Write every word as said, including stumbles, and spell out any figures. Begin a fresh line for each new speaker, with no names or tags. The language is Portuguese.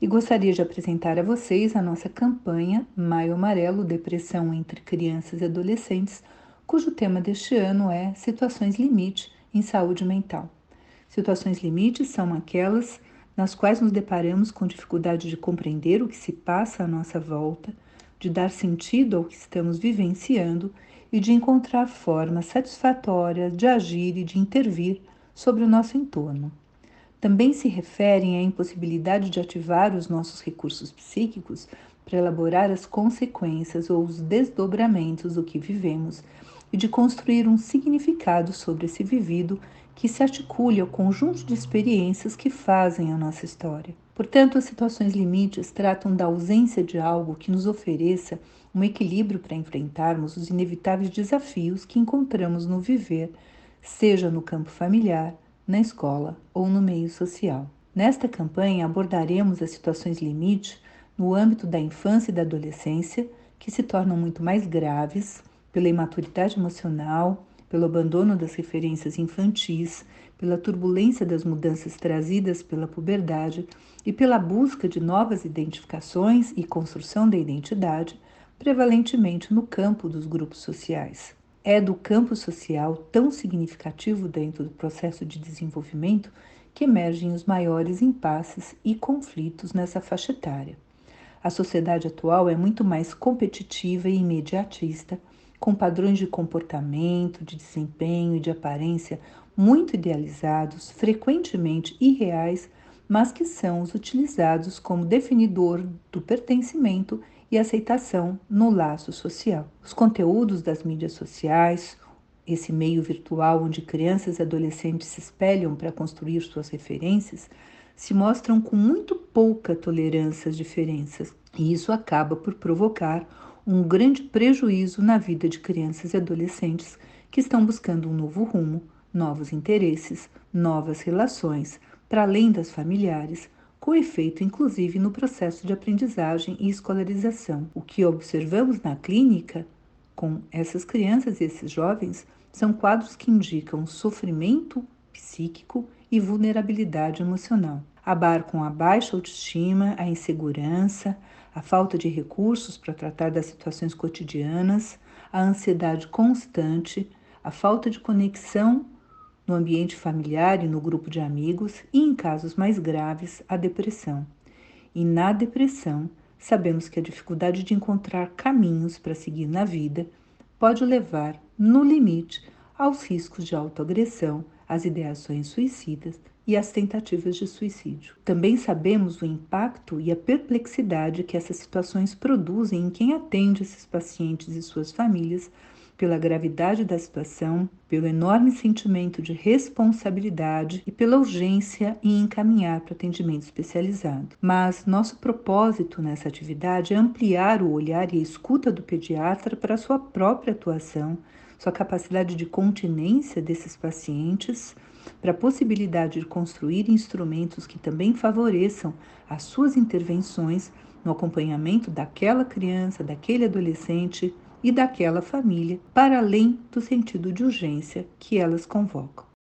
e gostaria de apresentar a vocês a nossa campanha Maio Amarelo Depressão entre Crianças e Adolescentes, cujo tema deste ano é Situações Limite em Saúde Mental. Situações limite são aquelas nas quais nos deparamos com dificuldade de compreender o que se passa à nossa volta, de dar sentido ao que estamos vivenciando e de encontrar formas satisfatórias de agir e de intervir sobre o nosso entorno. Também se referem à impossibilidade de ativar os nossos recursos psíquicos para elaborar as consequências ou os desdobramentos do que vivemos e de construir um significado sobre esse vivido que se articule ao conjunto de experiências que fazem a nossa história. Portanto, as situações limites tratam da ausência de algo que nos ofereça um equilíbrio para enfrentarmos os inevitáveis desafios que encontramos no viver, seja no campo familiar, na escola ou no meio social. Nesta campanha abordaremos as situações limite no âmbito da infância e da adolescência, que se tornam muito mais graves pela imaturidade emocional, pelo abandono das referências infantis, pela turbulência das mudanças trazidas pela puberdade e pela busca de novas identificações e construção da identidade, prevalentemente no campo dos grupos sociais. É do campo social tão significativo dentro do processo de desenvolvimento que emergem os maiores impasses e conflitos nessa faixa etária. A sociedade atual é muito mais competitiva e imediatista, com padrões de comportamento, de desempenho e de aparência muito idealizados, frequentemente irreais, mas que são os utilizados como definidor do pertencimento e aceitação no laço social. Os conteúdos das mídias sociais, esse meio virtual onde crianças e adolescentes se espelham para construir suas referências, se mostram com muito pouca tolerância às diferenças, e isso acaba por provocar um grande prejuízo na vida de crianças e adolescentes que estão buscando um novo rumo, novos interesses, novas relações, para além das familiares, com efeito inclusive no processo de aprendizagem e escolarização. O que observamos na clínica com essas crianças e esses jovens são quadros que indicam sofrimento psíquico e vulnerabilidade emocional. Abarcam a baixa autoestima, a insegurança, a falta de recursos para tratar das situações cotidianas, a ansiedade constante, a falta de conexão no ambiente familiar e no grupo de amigos e, em casos mais graves, a depressão. E na depressão, sabemos que a dificuldade de encontrar caminhos para seguir na vida pode levar, no limite, aos riscos de autoagressão, às ideações suicidas e às tentativas de suicídio. Também sabemos o impacto e a perplexidade que essas situações produzem em quem atende esses pacientes e suas famílias, pela gravidade da situação, pelo enorme sentimento de responsabilidade e pela urgência em encaminhar para atendimento especializado. Mas nosso propósito nessa atividade é ampliar o olhar e a escuta do pediatra para a sua própria atuação, sua capacidade de continência desses pacientes, para a possibilidade de construir instrumentos que também favoreçam as suas intervenções no acompanhamento daquela criança, daquele adolescente e daquela família, para além do sentido de urgência que elas convocam.